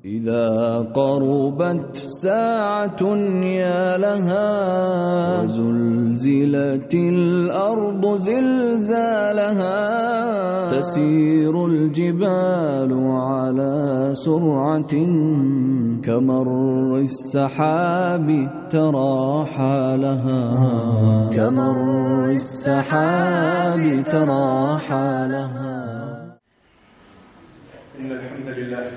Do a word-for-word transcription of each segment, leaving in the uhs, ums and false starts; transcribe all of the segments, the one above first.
إذا قربت ساعة يا لها وزلزلت الأرض زلزالها تسير الجبال على سرعة كمر السحاب ترى حالها كمر السحاب ترى حالها. إن الحمد لله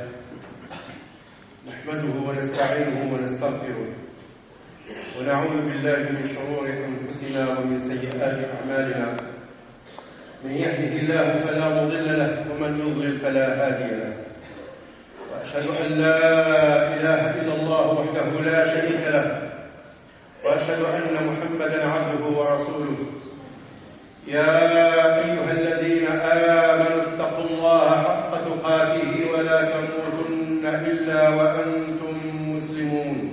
نحمده ونستعينه ونستغفره ونعوذ بالله من شرور أنفسنا ومن سيئات أعمالنا. من يهده الله فلا مضل له ومن يضلل فلا هادي له، وأشهد أن لا إله إلا الله وحده لا شريك له، وأشهد أن محمدا عبده ورسوله. يا أيها الذين آمنوا اتقوا الله حق تقاته ولا تموتن إلا وأنتم مسلمون.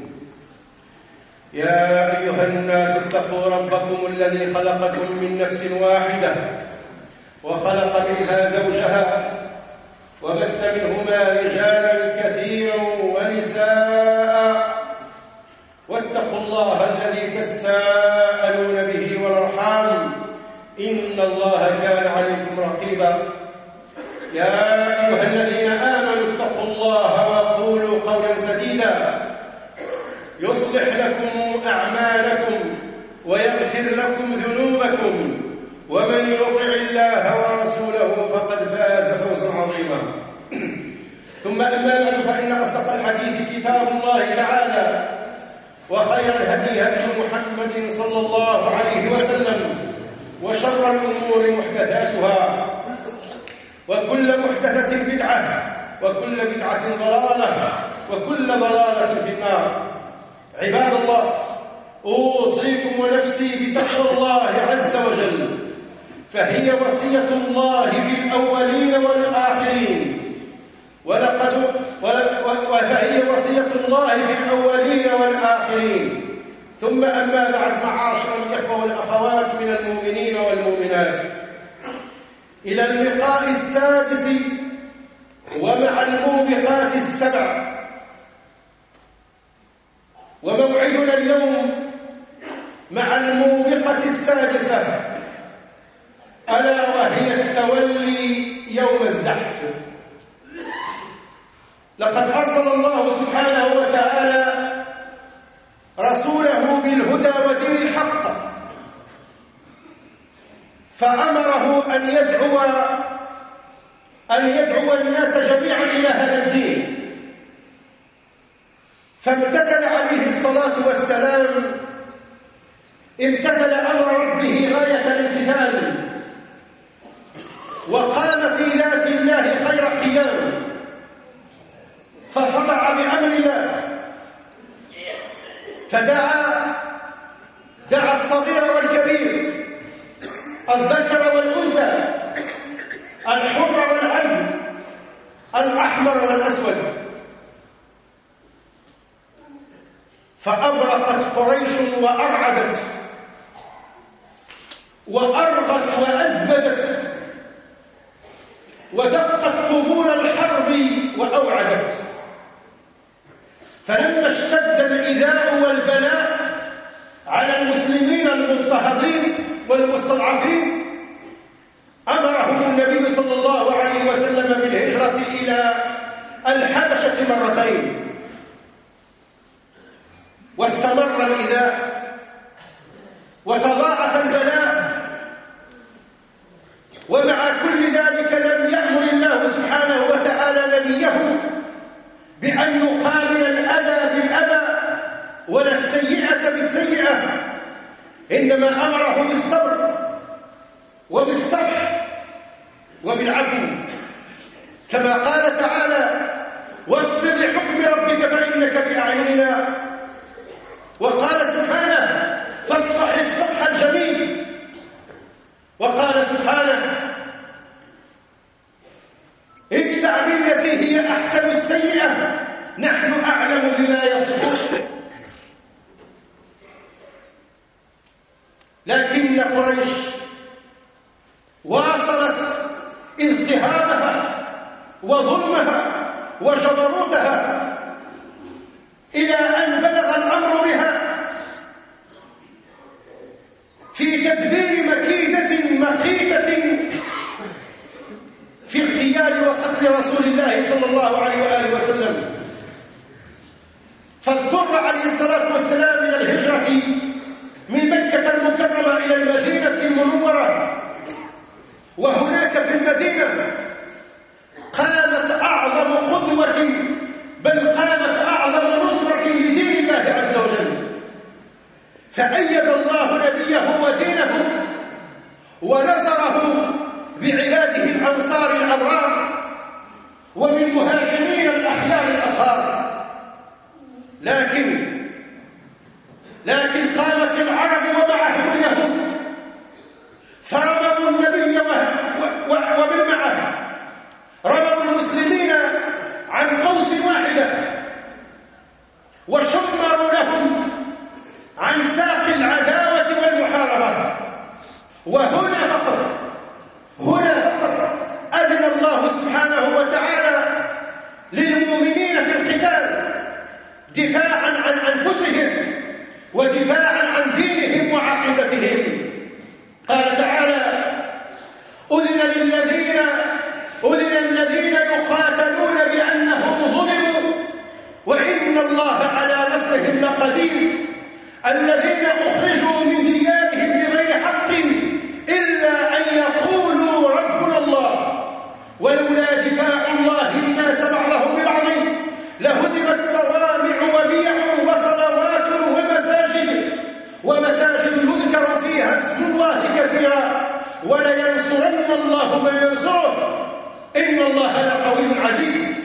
يا أيها الناس اتقوا ربكم الذي خلقكم من نفس واحدة وخلق منها زوجها وبث منهما رجالا كثيرا ونساء، واتقوا الله الذي تساءلون به والأرحام إن الله كان عليكم رقيبا. يا أيها الذين آمنوا اتقوا الله وقولوا قولا سديدا يصلح لكم أعمالكم ويغفر لكم ذنوبكم، ومن يطع الله ورسوله فقد فاز فوزا عظيما. ثم أما بعد، فإن أصدق الحديث كتاب الله تعالى، وخير الهدي هدي محمد صلى الله عليه وسلم، وشر الأمور محدثاتها، وكل محدثة بدعة، وكل بدعة ضلالة، وكل ضلالة في النار. عباد الله، أوصيكم ونفسي بتقوى الله عز وجل، فهي وصية الله في الأولين والآخرين، ولقد وفهي وصية الله في الأولين والآخرين. ثم أما بعد، معاشر الإخوة والأخوات من المؤمنين والمؤمنات، إلى اللقاء السادس ومع الموبقات السبع. وموعدنا اليوم مع الموبقة السادسة، ألا وهي التولي يوم الزحف. لقد أرسل الله سبحانه وتعالى رسوله بالهدى ودين الحق، فأمره أن يدعو أن يدعو الناس جميعا إلى هذا الدين، فامتثل عليه الصلاة والسلام، امتثل أمر ربه غاية الامتثال، وقام في ذات الله خير قيام، فصدع بأمر الله، فدعا دعا الصغير والكبير، الذكر والأنثى، الحر والعبد، الأحمر والأسود. فأبرقت قريش وأرعدت وأرغت وأزبدت ودقت طبول الحرب وأوعدت. فلما اشتد الإيذاء والبلاء على المسلمين المضطهدين والمستضعفين، أمرهم النبي صلى الله عليه وسلم بالهجرة إلى الحبشة مرتين، واستمر الإيذاء وتضاعف البلاء، ومع كل ذلك لم يأمر الله سبحانه وتعالى نبيه بأن يقابل الأذى بالأذى ولا السيئة بالسيئة، إنما أمره بالصبر وبالصفح وبالعفو، كما قال تعالى: واصبر لحكم ربك فإنك بأعيننا. وقال سبحانه: فاصفح الصفح الجميل. وقال سبحانه: ادفع بالتي هي أحسن السيئة نحن أعلم بما يصفون. لكن قريش واصلت اضطهادها وظلمها وجبروتها إلى أن بلغ الأمر بها في تدبير مكيدة مقيتة في اغتيال وقتل رسول الله صلى الله عليه وآله وسلم، فاضطر عليه الصلاة والسلام إلى الهجرة من مكة المكرمة إلى المدينة المنورة. وهناك في المدينة قامت أعظم قدوة، بل قامت أعظم نصرة لدين الله عز وجل، فأيد الله نبيه ودينه ونصره بعباده الأنصار الأبرار ومن مهاجرين الأخيار الأخار. لكن لكن قامت العرب ومعهم اليهود فرموا النبي ومن معه، رموا المسلمين عن قوس واحدة وشمروا لهم عن ساق العداوة والمحاربة. وهنا فقط هنا فقط أذن الله سبحانه وتعالى للمؤمنين في القتال دفاعا عن أنفسهم ودفاعا عن دينهم وعقيدتهم. قال تعالى: أذن للذين أذن الذين يقاتلون بأنهم ظلموا وإن الله على نصرهم لقدير، الذين أخرجوا من ديارهم بغير حق إلا أن يقولوا ربنا الله ولولا دفاع الله الناس بعضهم ببعض لهدمت صوامع وبيع وصلوات ومساجد ومساجد يذكر فيها اسم الله كثيرا ولينصرن الله من ينصره إن الله لقوي عزيز.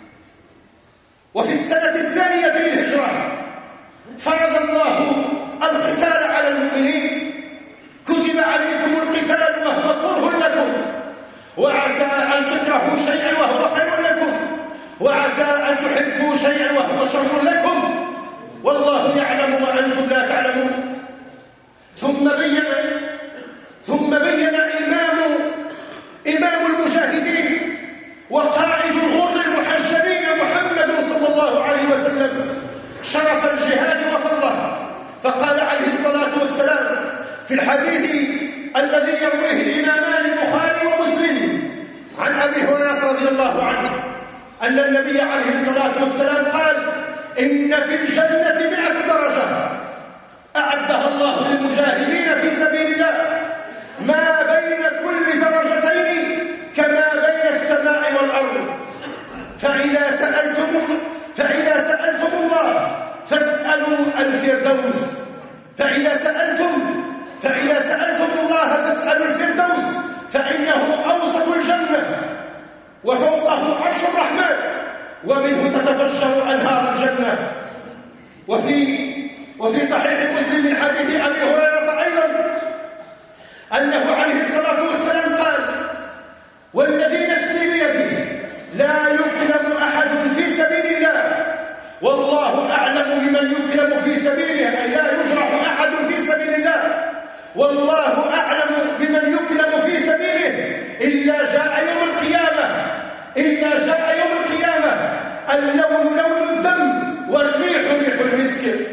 وفي السنة الثانية للهجرة فرض الله القتال على المؤمنين، كتب عليكم القتال وهو كره لكم وعسى أن تكرهوا شيئا وهو خير لكم وعسى أن تحبوا شيئا وهو شر لكم والله يعلم وأنتم لا تعلمون. ثم بين ثم بين إمام إمام المجاهدين وقائد الغر المحجبين محمد صلى الله عليه وسلم شرف الجهاد وفضله، فقال عليه الصلاة والسلام في الحديث الذي يرويه الإمامان البخاري ومسلم عن أبي هريرة رضي الله عنه أن النبي عليه الصلاة والسلام قال: إن في الجنة مئة درجة أعدها الله للمجاهدين في سبيل الله ما بين كل درجتين كما بين السماء والأرض، فإذا سألتم فإذا سألتم الله فاسألوا الفردوس فإذا سألتم فإذا سألتم الله فاسألوا الفردوس فإنه أوسط الجنة وفوقه عرش الرحمن ومنه تتفجر أنهار الجنة. وفي وفي صحيح مسلم من حديث أبي هريرة أيضا أنه عليه الصلاة والسلام قال: والذي نفسي بيده لا يكلم أحد في سبيل الله والله أعلم بمن يكلم في سبيله، أي لا يجرح أحد في سبيل الله والله أعلم بمن يكلم في سبيله إلا جاء يوم القيامة إلا جاء يوم القيامة اللون لون الدم والريح ريح المسك.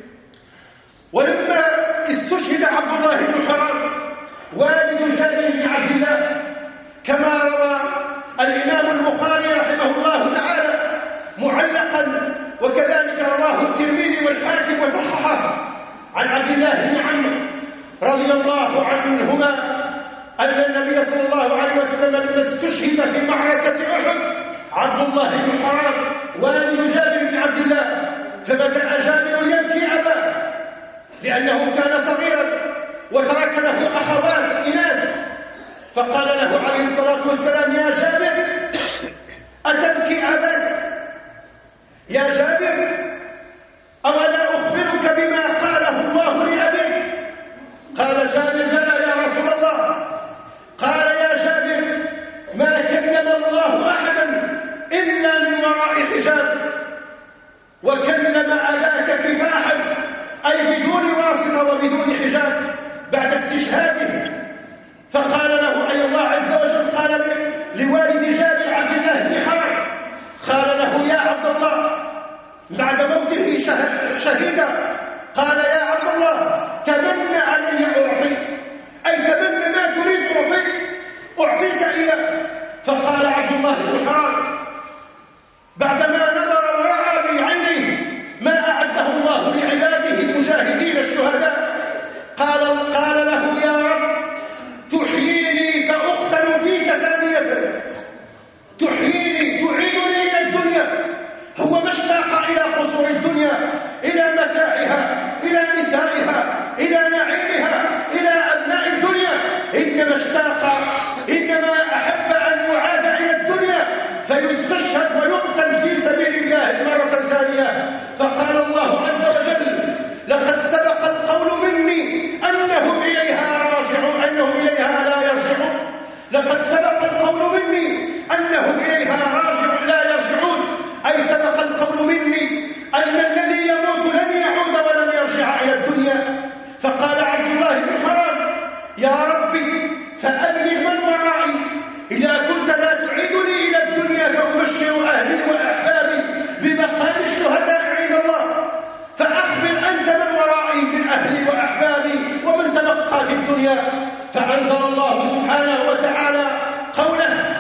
ولما استشهد عبد الله بن حرام والد جابر بن عبد الله كما روى الإمام البخاري رحمه الله تعالى معلقا وكذلك رواه الترمذي والحاكم وصححه عن عبد الله بن عمرو رضي الله عنهما أن النبي صلى الله عليه وسلم لما استشهد في معركة أحد عبد الله بن حرام والد جابر بن عبد الله فبدأ جابر يبكي أباه لأنه كان صغيرا وترك له أخوات إناث، فقال له عليه الصلاة والسلام: يا جابر أتبكي أباك؟ يا جابر أولا أخبرك بما قاله الله لأبيك؟ قال جابر: بلى يا رسول الله. قال: يا جابر ما كلم الله أحدا إلا من وراء حجاب وكلم أباك كفاحا أي بدون واسطة وبدون حجاب بعد استشهاده. فقال له أي الله عز وجل قال لوالد جابر عبد الله بن حرام قال له: يا عبد الله بعد موته شهيدا قال يا عبد الله تمنى علي أعطيك، أي تمنى ما تريد أعطيك أعطيك إياه. فقال عبد الله بن حرام بعدما نظر ورأى بعينيه ما أعده الله لعباده المجاهدين الشهداء قال قال له يا رب تحييني فأقتل فيك ثانية، تحييني تعيدني إلى الدنيا. هو ما اشتاق إلى قصور الدنيا، إلى متاعها، إلى نسائها، إلى نعيمها، إلى أبناء الدنيا، إنما اشتاق إنما أحب أن يعاد إلى الدنيا فيستشهد ويقتل في سبيل الله مرة ثانية. فقال الله عز وجل لقد سبق القول مني أنهم إليها راجعون أنهم إليها لا يرجعون، لقد سبق القول مني أنهم إليها راجعون لا يرجعون، أي سبق القول مني أن الذي يموت لن يعود ولن يرجع إلى الدنيا. فقال عبد الله بن حرام يا ربي فأبلغ من ورائي، إذا كنت لا تعيدني إلى الدنيا فأبشر أهلي وأحبابي بمقام الشهداء عند الله، فأخبر أنت من ورائي من أهلي وأحبابي ومن تبقى في الدنيا. فأنزل الله سبحانه وتعالى قوله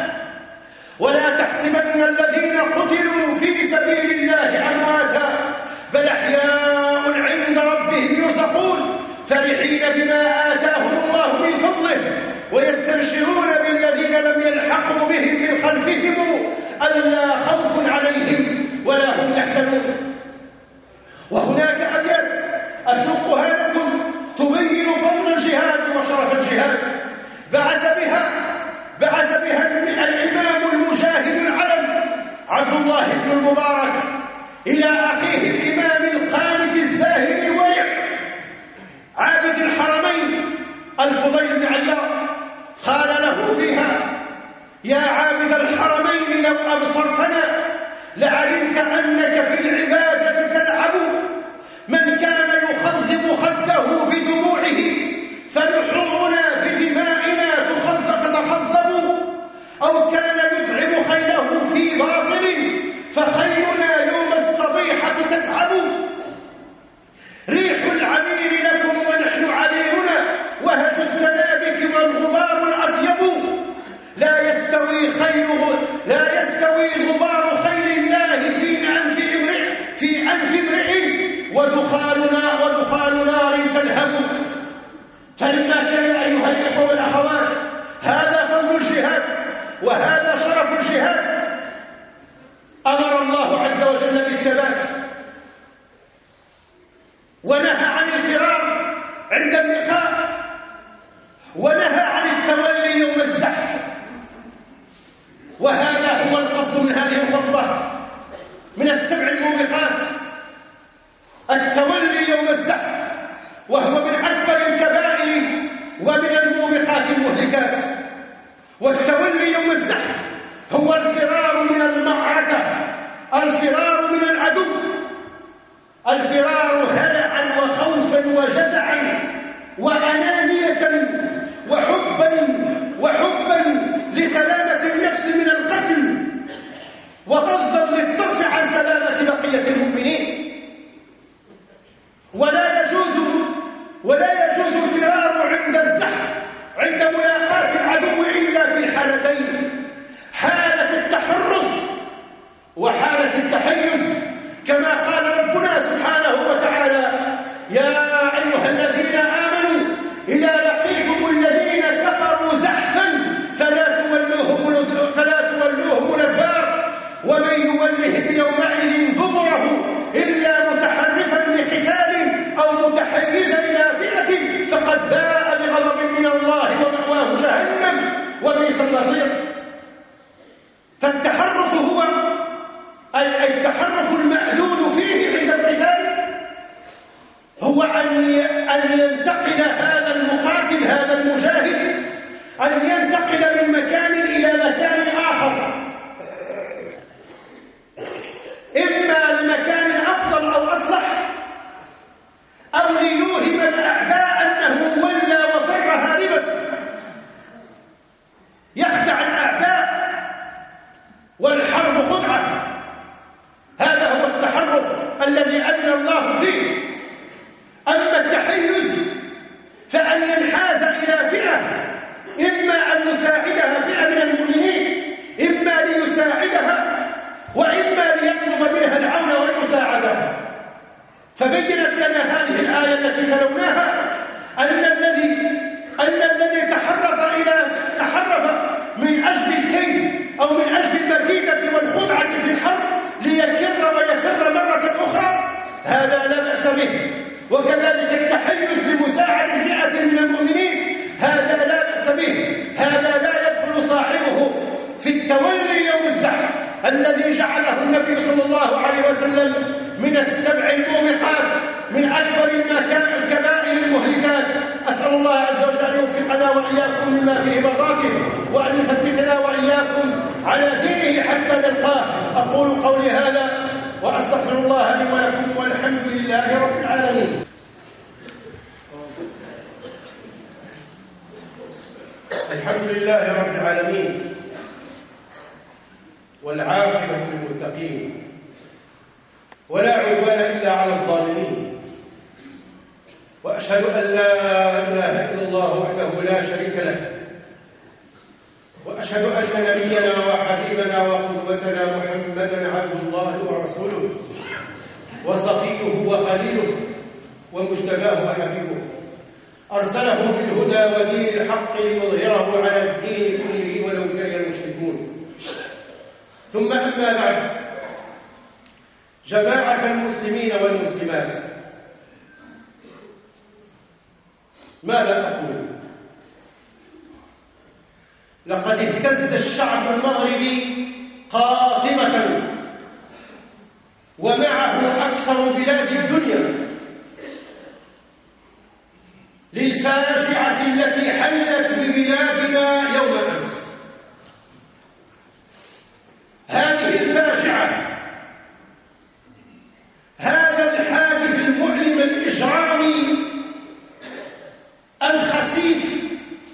ولا تحسبن الذين قتلوا في سبيل الله أمواتا بل أحياء عند ربهم يرزقون فرحين بما آتاهم الله من فضله ويستبشرون بالذين لم يلحقوا بهم من خلفهم ألا خوف عليهم ولا هم يحزنون. وهناك أبيات أسوقها لكم تبين فضل الجهاد وشرف الجهاد. بعث بها بعث بها الإمام المجاهد العلم عبد الله بن المبارك إلى أخيه الإمام القانت الزاهد الورع عابد الحرمين الفضيل بن عياض. قال له فيها يا عابد الحرمين لو أبصرتنا لعلمت أنك في العبادة تلعب، من كان يخضب خده بدموعه فنحورنا بدمائنا تتخضب، أو كان يتعب خيله في باطل فخيلنا يوم الصبيحة تتعب. ريح العبير لكم ونحن عبيرنا وهج السنابك والغبار الأطيب، لا يستوي خيل لا يستوي غبار خيل الله في أنف امرئ في أنف امرئ ودخاننا ودخان نار تلهب. فلما كان أيها الإخوة والأخوات هذا فضل الجهاد وهذا شرف الجهاد، أمر الله عز وجل بالثبات ونهى عن الفرار عند اللقاء ونهى عن التولي يوم الزحف. وهذا هو القصد من هذه الخطبة من السبع الموبقات التولي يوم الزحف، وهو من أكبر الكبائر ومن الموبقات المهلكات. والتولي يوم الزحف هو الفرار من المعركة، الفرار من العدو، الفرار هلعا وخوفا وجزعا وأنانية وحبا وحبا لسلامة النفس من القتل وغضا للطرف عن سلامة بقية المؤمنين. ولا يجوز ولا يجوز الفرار عند الزحف عند ملاقاة العدو إلا في حالتين: حالة التحرز وحالة التحيز، كما قال ربنا سبحانه وتعالى: يا أيها الذين آمنوا إذا لقيتم الذين كفروا زحفا فلا تولوهم فلا تولوهم الأدبار ومن يولهم يومئذ دبره إلا متحرفا لقتال أو متحيزا إلى فئة فقد باء بغضب من الله ومأواه جهنم وبئس المصير. فالتحرف هو أي التحرف المأذون فيه عند القتال هو أن ينتقل هذا المقاتل هذا المجاهد أن ينتقل من مكان إلى مكان آخر، إما لمكان أفضل أو أصلح، أو ليوهم الأعداء أنه ولى وفر هاربا، يخدع الأعداء والحرب خدعة. هذا هو التحرف الذي أذن الله فيه. أما التحيز فأن ينحاز إلى فئة، إما أن يساعدها فئة من المؤمنين، إما ليساعدها وإما ليطلب منها العون والمساعدة. فبينت لنا هذه الآية التي تلوناها أن الذي أن الذي تحرف إلى تحرف من أجل الكيد أو من أجل المكيدة والخدعة في الحرب ليكر ويفر مرة أخرى، هذا لا بأس به. وكذلك التحيز لمساعدة فئة من المؤمنين، هذا لا بأس به. هذا لا يدخل صاحبه في التولي يوم الزحف الذي جعله النبي صلى الله عليه وسلم من السبع الموبقات، من أكبر الكبائر المهلكات. أسأل الله عز وجل أن يوفقنا وإياكم مما فيه مرضاته، وأن يثبتنا وإياكم على دينه حتى نلقاه. أقول قولي هذا وأستغفر الله لي ولكم، والحمد لله رب العالمين. الحمد لله رب العالمين، والعاقبة للمتقين، ولا عدوان إلا على الظالمين. وأشهد أن لا إله إلا الله وحده لا شريك له، وأشهد أن نبينا وحبيبنا وقدوتنا محمدا عبد الله ورسوله وصفيه وخليله ومجتباه وحبيبه، أرسله بالهدى ودين الحق ليظهره على الدين كله ولو كره المشركون. ثم أما بعد، جماعة المسلمين والمسلمات، ماذا أقول؟ لقد اهتز الشعب المغربي قاطبة، ومعه أكثر بلاد الدنيا، للفاجعة التي حلت ببلادنا يوم أمس. هذه الفاجعة، هذا الحادث المؤلم الإجرامي الخسيس،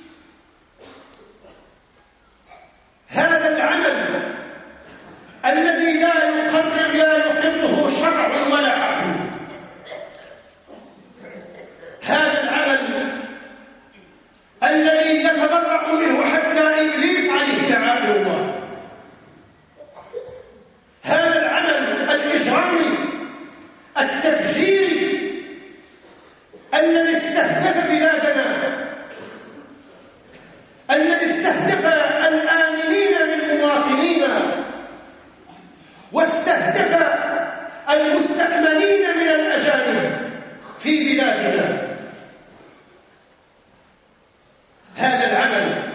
هذا العمل الذي لا يقرر لا يقره شرع ولا عقل، هذا العمل الذي يتبرأ منه حتى إبليس عليه لعنة الله، هذا العمل الإجرامي التفجيري الذي استهدف بلادنا، الذي استهدف الآمنين من مواطنينا، واستهدف المستأمنين من الأجانب في بلادنا. هذا العمل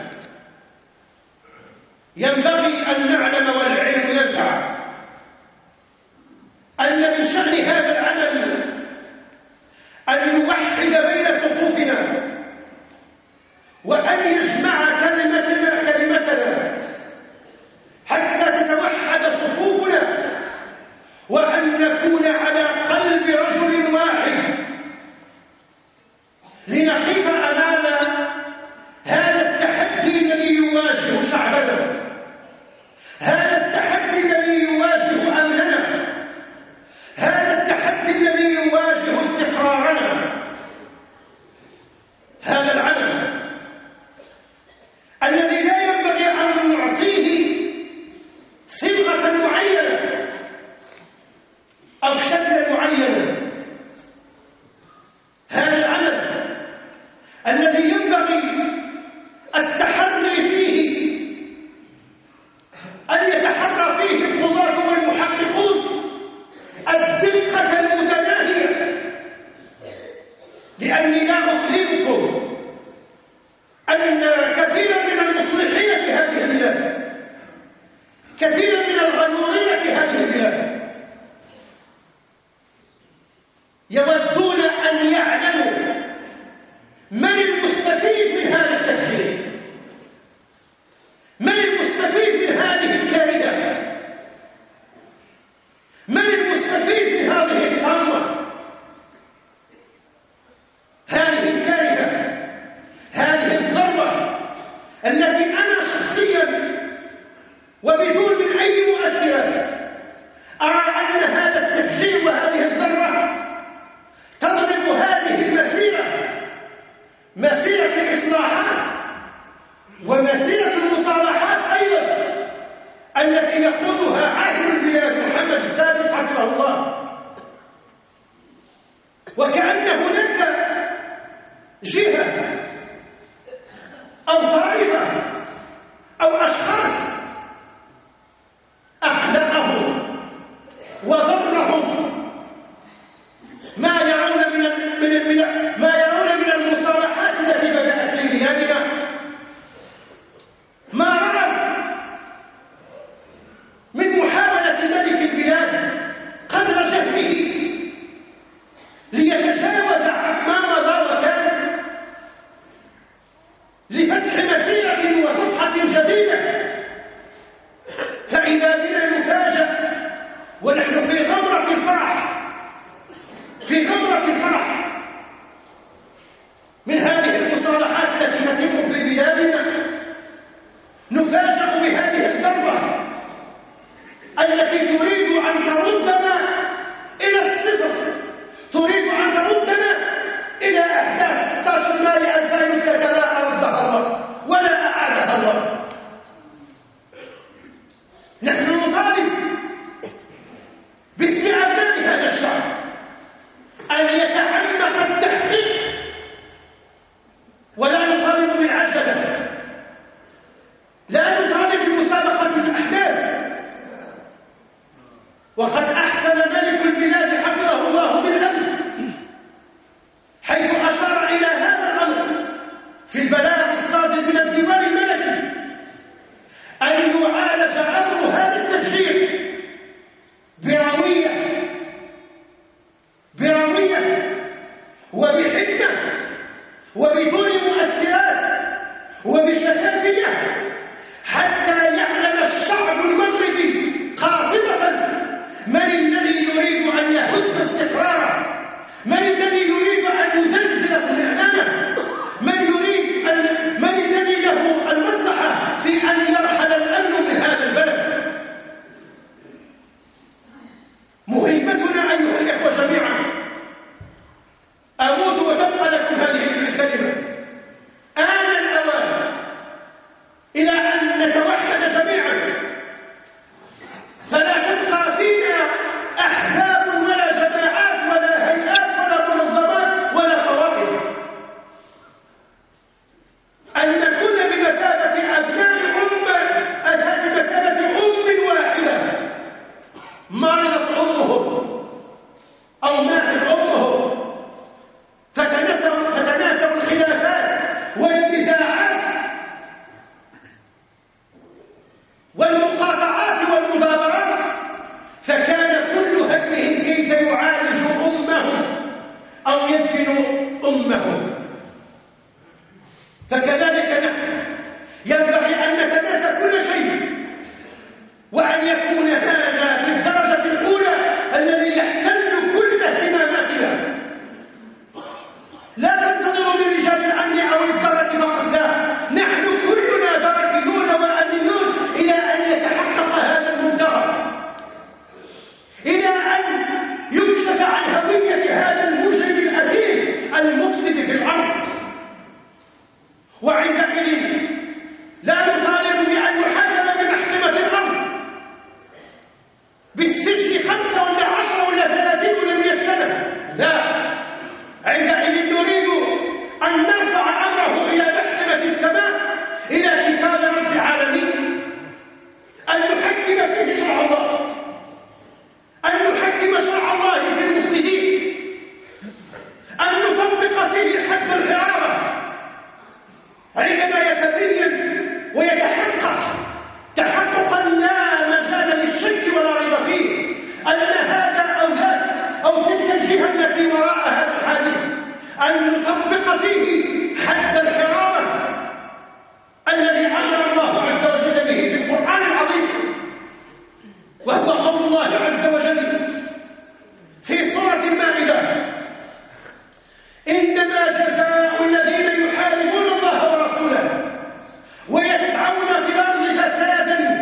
ينبغي أن نعلم والعلم ينفع أن من شأن هذا العمل أن يوحد بين صفوفنا، وأن يجمع كلمتنا كلمتنا حتى تتوحد صفوفنا، وأن نكون على قلب رجل واحد لنقف أمام هذا التحدي الذي يواجه شعبنا، هذا التحدي الذي يواجه أمننا، هذا التحدي الذي يواجه استقرارنا. هذا العمل الذي لا ينبغي أن نعطيه صبغة معينة أو شكلا معينا، هذا العمل الذي ينبغي التحري فيه، أن يتحرى فيه القضاة والمحققون الدقة المتناهية، لأني لا أكذبكم أن كثيرا من المصلحين في هذه البلاد، كثيرا من الغيورين في هذه البلاد يودون أن يعلموا من المستفيد من هذا التفجير، من المستفيد من هذه الكارثة، من المستفيد من هذه الطامة، هذه الكارثة، هذه الضربة التي أنا شخصيا وبدون من أي مؤثرات أرى أن هذا التفجير وهذه الضربة جهة أو طائفة أو أشخاص أقلقهم وضرهم ما يرون من من ما يرون من المصالحات التي بدأت في بلادنا، ما رأوا من محاولة ملك البلاد قدر جهده ليتجاوز عما مضى وكان لفتح مسيرة وصفحة جديدة، فإذا بنا نفاجأ ونحن في غمرة الفرح في غمرة الفرح من هذه المصالحات التي تتم في بلادنا، نفاجأ بهذه الضربة التي تريد أن تردنا إلى الصفر، تريد أن تردنا إلى أحداث ستة عشر مايو ألفين وثلاثة لا أردها الله ولا أعادها الله. نحن نطالب باسم أبناء هذا الشعب أن يتعمق التحقيق ولا نطالب بالعجلة، لا نطالب بمسابقة الأحداث. وقد أحسن ملك البلاد حفظه الله بالأمس حيث أشار إلى هذا الأمر في البلاغ الصادر من الديوان الملكي أن يعالج أمر هذا التفجير بروية بروية وبحكمة وبدون مؤثرات وبشفافية، حتى يعلم الشعب المغربي قاطبة من الذي يريد أن يهز استقراره، من الذي يريد أن يزلزل طمأنينته، من يريد أن من الذي له المصلحة في أن يرحل الأمن من هذا البلد. مهمتنا أيها الإخوة جميعا، أموت وتبقى لكم هذه الكلمة، آن الأوان إلى أن نتوحد جميعا، فلا تبقى فينا أحزاب ولا جماعات ولا هيئات ولا منظمات ولا طوائف، أن نكون بمثابة أبناء أمة، بمثابة أم واحدة مرضت أمهم أو ماتت أمهم، فتناسوا الخلافات والنزاعات والمقاطعات والمدابرات، فكان كل همهم كيف يعالج أمه أو يدفن أمه. فكذلك نحن ينبغي أن نتناسى كل شيء، وأن يكون هذا بالدرجة الأولى الذي يحتل كل اهتماماتنا. لا تنتظروا من رجال الأمن أو الدرك فقط، لا، نحن كلنا دركيون وأمنيون إلى أن يتحقق هذا المنتهى، إلى أن يكشف عن هوية هذا المجرم الأثيم المفسد في الأرض. وعندئذ لا نطالب بأن نحاكم بمحكمة الأرض بالسجن خمسة ولا عشرة ولا ثلاثين ولا مئة سنة، لا، عندئذ نريد أن نرفع أمره إلى محكمة السماء، إلى كتاب رب العالمين، أن نحكم فيه شرع الله، أن نحكم شرع الله في المفسدين، أن نطبق فيه حد الحرابة عندما يتبين ويتحقق تحققا لا مجال للشك ولا ريب فيه أن هذا أو ذاك أو تلك الجهة التي وراء هذا الحادث، أن نطبق فيه حد الحرابة الذي أمر الله عز وجل به في القرآن العظيم، وهو قول الله عز وجل في سورة المائدة: إنما جزاء الذين يحاربون الله ورسوله ويسعون في الأرض فسادا،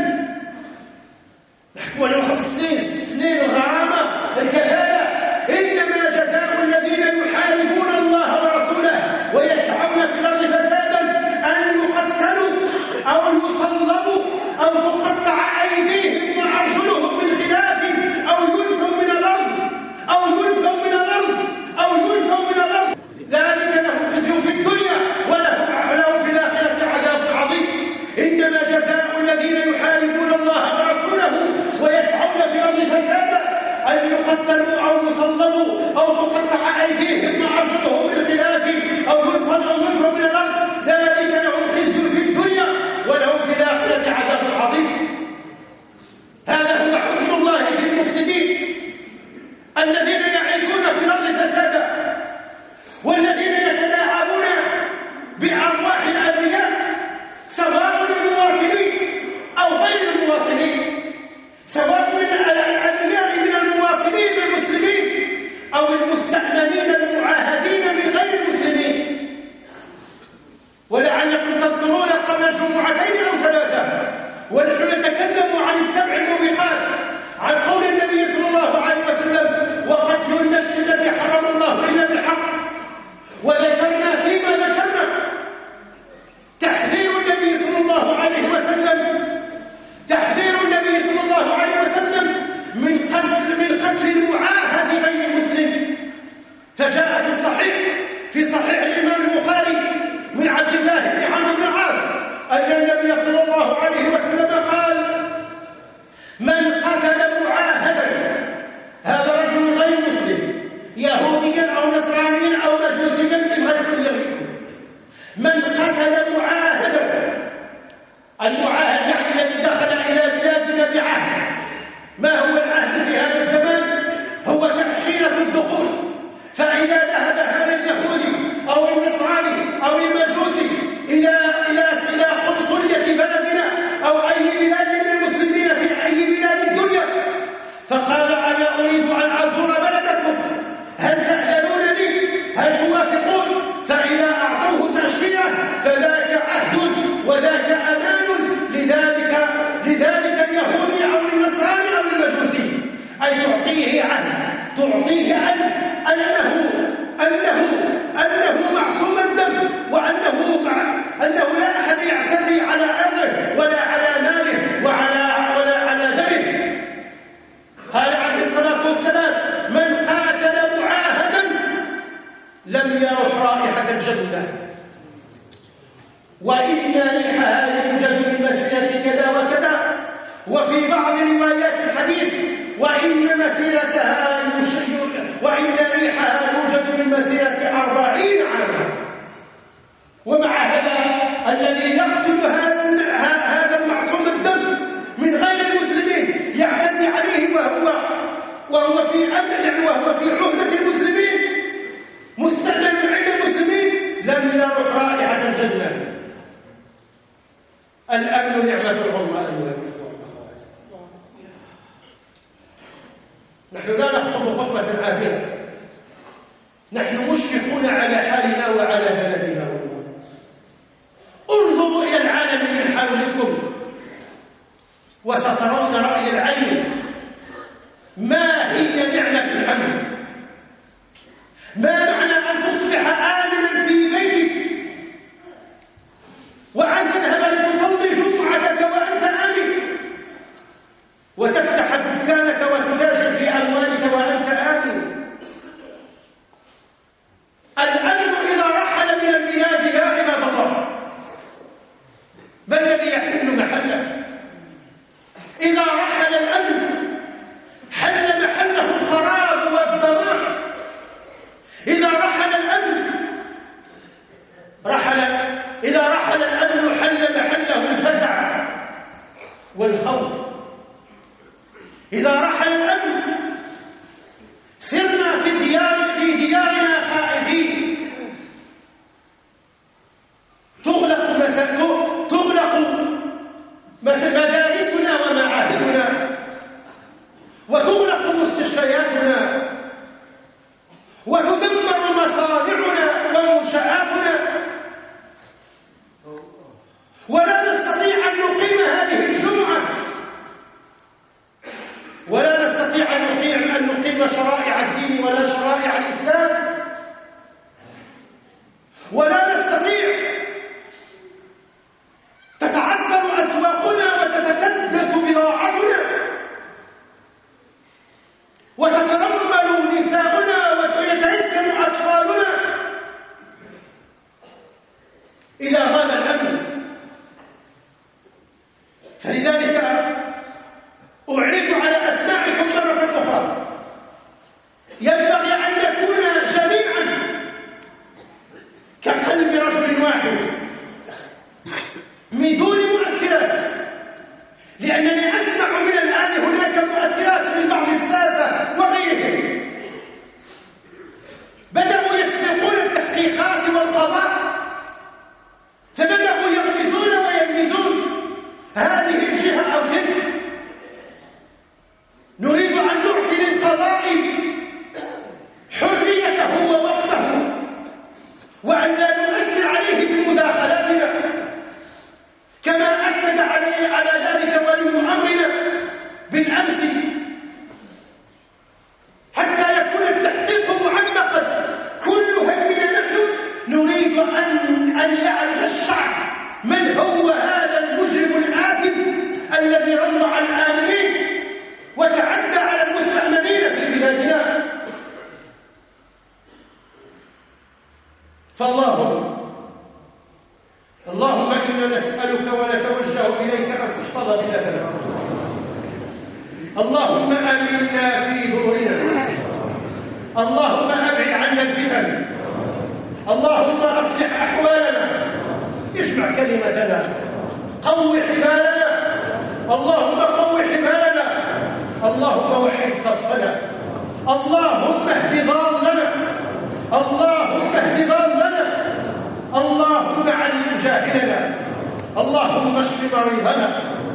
ولو خمس سنين ست سنين الغرامة الكفالة، إنما جزاء الذين يحاربون الله ورسوله ويسعون في الأرض فسادا أن يقتلوا أو يصلبوا أو تقطع أيديهم وأرجلهم بالخلاف أو ينفوا من الأرض أو ينفوا من الأرض أو ينفوا من الأرض، ذلك لهم خزي في يقتلوا أو يصلبوا أو تقطع أيديهم وأرجلهم بالخلاف أو ينفوا أو ينفوا من الأرض، ذلك لهم خزي في الدنيا ولهم في الآخرة عذاب عظيم. هذا هو حكم الله في المفسدين الذين يعيثون في الأرض فسادا، والذين يتلاعبون بأرواح الأنبياء سواء المواطنين أو غير المواطنين، سواء من الأنبياء من المواطنين المسلمين أو المستأمنين المعاهدين من غير المسلمين. ولعلكم تذكرون قبل جمعتين أو ثلاثة ونحن نتكلم عن السبع الموبقات، عن قول النبي صلى الله عليه وسلم: وقتل النفس التي حرم الله إلا بالحق. وذكرنا فيما ذكرنا تحذير النبي صلى الله عليه وسلم تحذير النبي صلى الله عليه وسلم من قتل من قتل المعاهد غير المسلم. فجاء في الصحيح في صحيح الإمام البخاري من عبد الله بن عمرو بن العاص أن النبي صلى الله عليه وسلم قال: من قتل معاهدا، هذا رجل غير مسلم يهوديا أو نصرانيا أو مجوسيا من غير كل، من قتل معاهدا، المعاهد يعني الذي دخل إلى بلادنا بعهد. ما هو العهد في هذا الزمان؟ هو تأشيرة الدخول. فإذا ذهب هذا اليهودي أو النصراني أو المجوسي إلى إلى إلى قنصلية بلدنا أو أي بلاد من المسلمين في أي بلاد الدنيا فقال: أنا أريد أن أزور بلدكم، هل تأذنون لي؟ هل توافقون؟ فإذا أعطوه تأشيرة فذاك عهد وذاك أمان لذلك لذلك اليهودي أو النصراني أو المجوسي، أي تعطيه عنه تعطيه عنه أنه أنه أنه معصوم الدم، وأنه أنه لا أحد يعتدي على أرضه ولا على ماله وعلى ولا على دمه. قال عليه الصلاة والسلام: من قاتل معاهدا لم يرح رائحة الجنة، وإن ريحها يوجد من مسيرة كذا وكذا. وفي بعض روايات الحديث: وإن مسيرتها وإن ريحها يوجد من مسيرة أربعين عاما. ومع هذا الذي يقتل هذا هذا المعصوم الدم من غير المسلمين يعتدي عليه وهو وهو في أمن وهو في عهدة المسلمين مستأمن عند المسلمين لم يرح رائحة الجنة. الأمن نعمة عظمى أيها الإخوة والأخوات. نحن لا نخطب خطبة عابرة، نحن مشفقون على حالنا وعلى بلدنا. انظروا إلى العالم من حولكم وسترون رأي العين ما هي نعمة الأمن. ما معنى أن تصبح آمنا في بيتك وأن تذهب لتصلي جمعتك وأنت آمن، وتفتح دكانك وتتاجر في أموالك وأنت آمن. الأمن إذا رحل من البلاد يا عباد الله ما الذي يحل محله؟ إذا رحل الأمن حل محله الخراب والدمار. إذا رحل الأمن رحل إذا رحل الأمن حل محله الفزع والخوف. إذا رحل الأمن سرنا في ديار في ديارنا خائفين. تغلق تغلق مدارسنا ومعاهدنا، وتغلق مستشفياتنا، وتدمر مصانعنا ومنشآتنا، ولا نستطيع أن نقيم هذه الجمعة، ولا نستطيع أن نقيم أن نقيم شرائع الدين ولا شرائع الإسلام، ولا نستطيع تتعطل أسواقنا وتتكدس بضاعتنا وتترمل نساؤنا ويتيتم أطفالنا إلى غاب الأمن. فلذلك أعيد على أسماعكم مرة أخرى من هو هذا المجرم الآثم الذي روع الآمنين وتعدى على المستأمنين في بلادنا؟ فاللهم اللهم إنا نسألك ونتوجه إليك أن تحفظ بلادنا. اللهم آمنا في دورنا. اللهم أبعد عنا الفتن. اللهم أصلح أحوالنا. اجمع كلمتنا. قو حبالنا. اللهم قو حبالنا. اللهم وحد صفنا. اللهم اهد ضالنا. اللهم اهد ضالنا. اللهم علم جاهلنا. اللهم اشف مريضنا.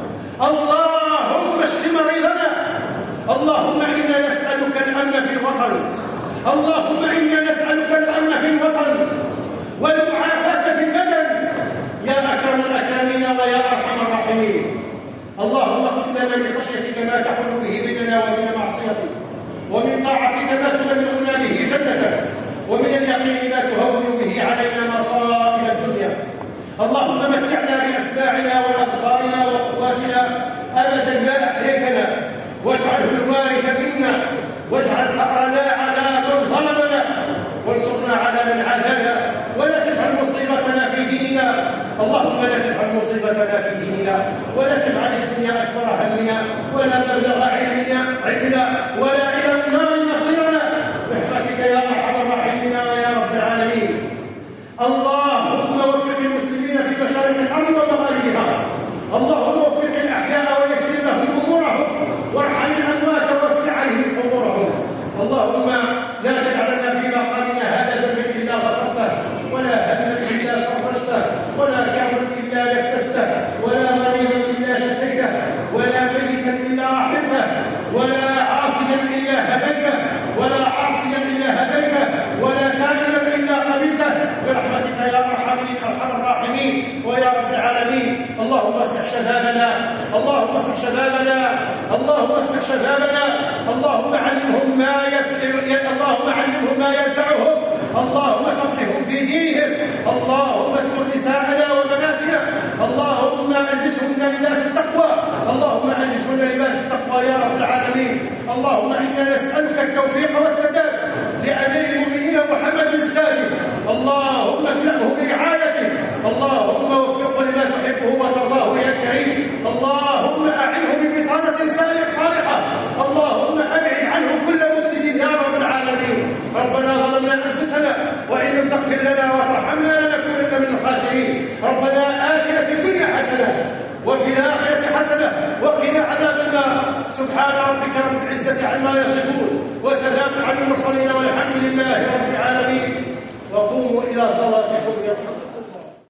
اللهم اشف مريضنا. اللهم إنا نسألك الأمن في الوطن. اللهم إنا نسألك الأمن في الوطن والمعافاة في البدن يا أكرم الأكرمين ويا أرحم الراحمين. اللهم اقسم لنا من خشيتك ما تحول به بيننا وبين معصيتك، ومن طاعتك ما تبلغنا به جنتك، ومن اليقين ما تهون به علينا مصائب الدنيا. اللهم متعنا بأسماعنا وأبصارنا وقواتنا أبدا ما أحييتنا، واجعله الوارث منا، واجعل ثأرنا على من ظلمنا، وانصرنا على من عادانا، ولا تجعل مصيبتنا في ديننا. اللهم لا تجعل مصيبتنا في ديننا، ولا تجعل الدنيا أكبر همنا ولا مبلغ علمنا علمنا ولا إلى النار مصيرنا، برحمتك يا أرحم الراحمين ويا رب العالمين. اللهم وفق المسلمين في مشارق الأرض ومغاربها. اللهم وفق الأحياء ويسر لهم أمورهم، وارحم الأموات ووسع عليهم أمورهم. اللهم لا تجعلنا في مقامنا هذا ذنب إلا غفرته، ولا هما إلا فرجته، ولا كرما إلا نفسته، ولا مريضا إلا شفيته، ولا ميتا إلا رحمته، ولا عاصيا إلا هديته، ولا عاصيا إلا هديته، ولا تائبا إلا قبلته، برحمتك يا أرحم الراحمين ويا رب العالمين. اللهم اصلح شبابنا. اللهم اصلح شبابنا. اللهم اصلح شبابنا. اللهم علمهم ما اللهم علمهم ما ينفعهم. اللهم فقههم في دينهم. اللهم استر نساءنا وبناتنا. اللهم البسهن لباس التقوى. اللهم البسهن لباس التقوى يا رب العالمين. اللهم انا نسالك التوفيق والسداد لامير المؤمنين محمد السادس. اللهم اكلمه برعايته. اللهم وفقه لما تحبه وترضاه يا كريم. اللهم اعنه ببطانه صالحه. اللهم ابعد عنه كل مفسد يا رب العالمين. ربنا ظلمنا انفسنا وان لم تغفر لنا وترحمنا لنكونن من الخاسرين. ربنا آتنا في الدنيا حسنه وفي الآخرة حسنة وقنا عذاب النار. سبحان ربك رب العزة عما يصفون وسلام على المرسلين والحمد لله رب العالمين. وقوموا إلى صلاتكم يرحمكم